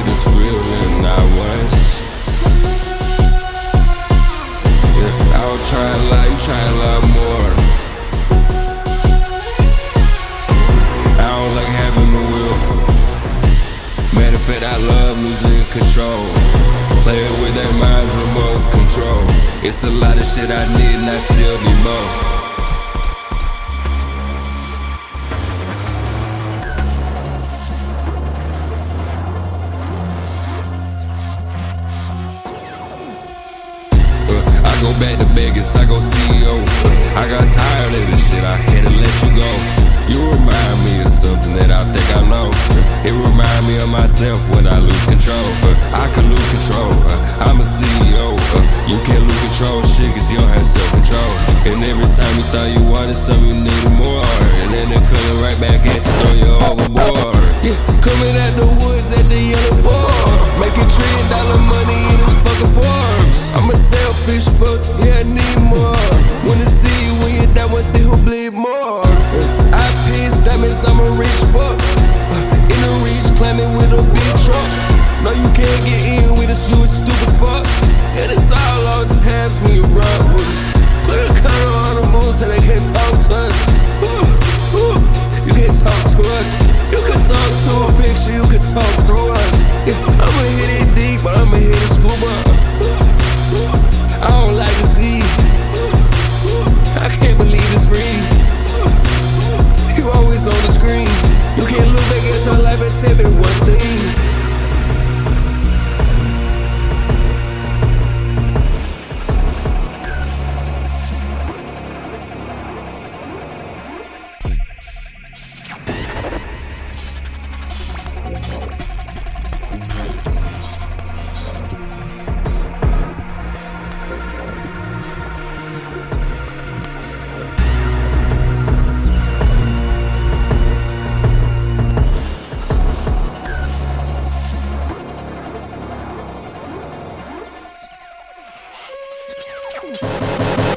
this feeling I once. Yeah, I'll try a lot, you try a lot more. I don't like having the will. Matter of fact, I love losing control. Playing with that mind's remote control. It's a lot of shit I need and I still need more. I go back to Vegas, I go CEO. I got tired of this shit, I had to let you go. You remind me of something that I think I know. It remind me of myself when I lose control. I can lose control, I'm a CEO. You can't lose control, shit, cause you don't have self-control. And every time you thought you wanted something, you needed more. And then they're coming right back at you, throw you overboard. Yeah, coming at the woods at your yellow Ford, making $1 trillion money in this fucking Forbes. I'm a selfish fuck, yeah, I need more. Wanna see you when you're down, wanna see who bleed.